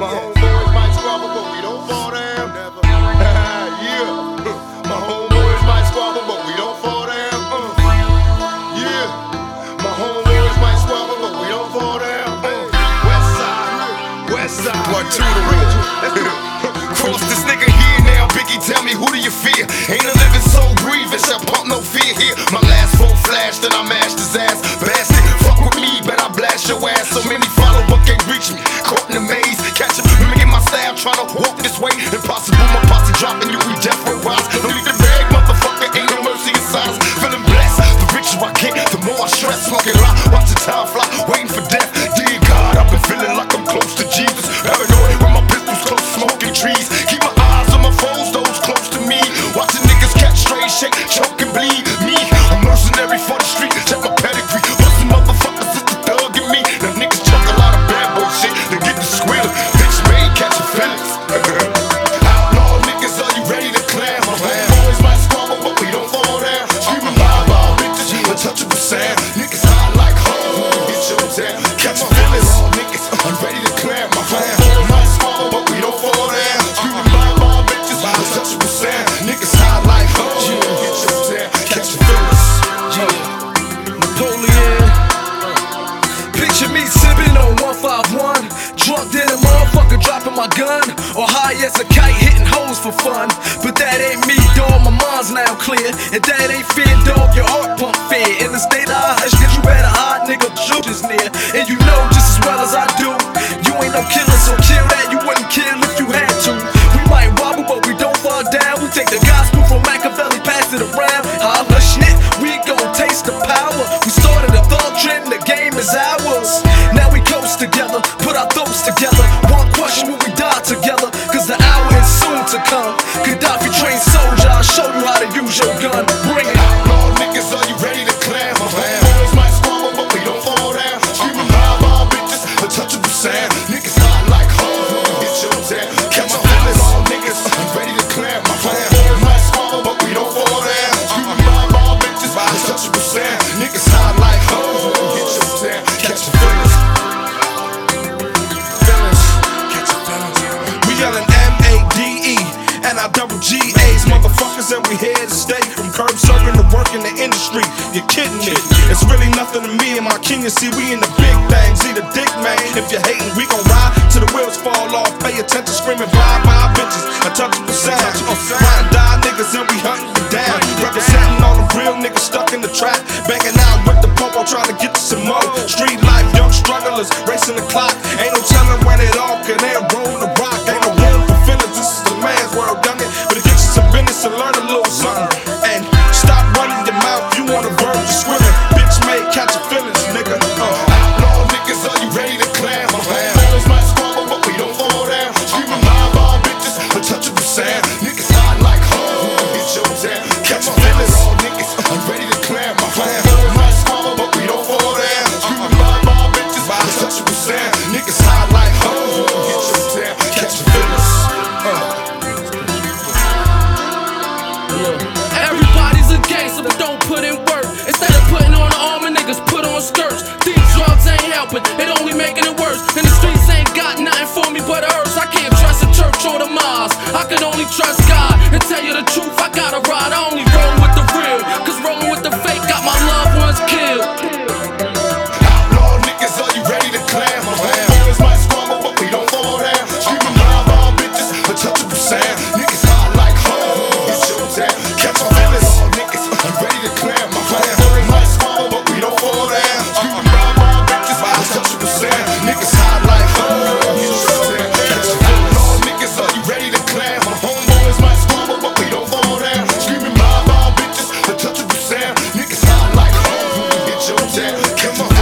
My homeboys might squabble, but we don't fall down. Yeah. My homeboys might squabble, but we don't fall down. Yeah. My homeboys might squabble, but we don't fall down. West side. 1, 2 to real. Cross this nigga here now, Biggie, tell me who do you fear? Ain't a living soul breathing, shall pump no fear here. My last foe flashed and I mashed his ass. Bastard, fuck with me, bet I blast your ass. So many follow but can't reach me. Caught in the maze, catch him, mimic my style, tryna walk this way. Impossible, my posse dropping you, we death row rise. Don't need the bag, motherfucker, ain't no mercy in size. Feeling blessed, the richer I get, the more I stress. Smoking lot, watch the time fly, waiting for death. Dear God, I've been feeling like I'm close to Jesus. Paranoid with my pistols close, smoking trees. Keep my eyes on my foes, those close to me. Watching niggas catch straight, shake, choke and bleed. Me, a mercenary for the street. Check my pedigree, bustin' motherfuckers, it's the thug in me. Them niggas talk a lot of bad bullshit, they get the squealing. Bitch made catching feelings. Outlaw niggas, are you ready to clam? My homeboys might squabble, but we don't fall down. Screaming bye-bye, bitches, untouchable sound. Niggas high like hoes, get your down. Catching feelings, niggas, I'm ready to clam. My homeboys might squabble, but we don't fall down. Screaming bye-bye, bitches, untouchable sound. Niggas high like hoes, get your down. Catching feelings. Napoleon. Picture me sipping on 151, drunk than a motherfucker dropping my gun, or high as a kite hitting hoes for fun. But that ain't me, dog, my mind's now clear. And that ain't fear, dog, your heart pump fear. In the state of hush, cause you better hide, nigga, shoot is near. And you know just as well as I do, you ain't no killer, so kill that, you wouldn't kill if you had to. We might wobble, but we don't fall down. We take the gospel from Machiavelli, pass it around. Holla shit, we gon' taste the power. We started a thought trend, the game is ours. Now we coast together, put our throats together. One question, will we die together? Cause the hour is soon to come. Gaddafi trained soldier, I'll show you how to use your gun. Bring it. Outlaw niggas, are you ready to clam? My homeboys might squabble, but we don't fall down. Screaming bye-bye, bitches, untouchable sound. Niggas hot like hoes, get your down. Catch my feelings, niggas, I'm ready to clam. My homeboys might squabble, but we don't fall down. Screaming bye-bye, bitches, untouchable sound. Niggas hot like hoes, get your down. Catch your feelings. We yellin' M-A-D-E and our double G-A's, motherfuckers, and we here to stay. From curb serving to work in the industry, you're kidding me. It's really nothing to me and my king. You see, we in the big things, eat a dick, man. If you're hating, we gon' ride till the wheels fall off. Pay attention, screaming bye-bye, bitches, untouchable sound. Ride and die niggas and we hunting you down. Representing all the real niggas stuck in the trap. Banging out with the popo, trying to get to some more. Street life, young strugglers, racing the clock. Ain't no telling when it all can end. Roll the rock, ain't no room for feelings. This is the man's world, done it. But it gets you some business and learn a little something. And stop running your mouth, you on the verge of swimming. Bitch made catch your feelings, nigga. Outlaw niggas, are you ready to clam? My homeboys might squabble, but we don't fall down. Screaming bye-bye, bitches, untouchable sound. Niggas hot like hoes, get your down. Catch my feelings, niggas, I'm ready to clam. My homeboys might squabble, but we don't fall down. Screaming bye-bye, bitches, untouchable sound. Niggas hot like hoes, get your down. Catch your feelings. Everybody's a gangster, but don't put in work. Instead of putting on the armor, niggas put on skirts. These drugs ain't helping, it only making it worse. And the streets ain't got nothing for me but herbs. I can't trust a church or the mosque, I can only trust God. And tell you the truth, I gotta ride, I only roll with the real. Cause rolling with the fake got my loved ones killed. Outlaw niggas, are you ready to clam? My homeboys might squabble, but we don't fall down. Screaming bye-bye, bitches, untouchable sound. Niggas hot like hoes, get your down. Catch my feelings, niggas, I'm ready to clam. My homeboys might squabble, but we don't fall down. Screaming bye-bye, bitches, untouchable sound. Niggas hot like hoes, get your down. Catch your feelings, niggas, are you ready to clam? My homeboys might squabble, but we don't fall down. Screaming bye-bye, bitches, untouchable sound. Niggas hot like hoes, get your down. Catch my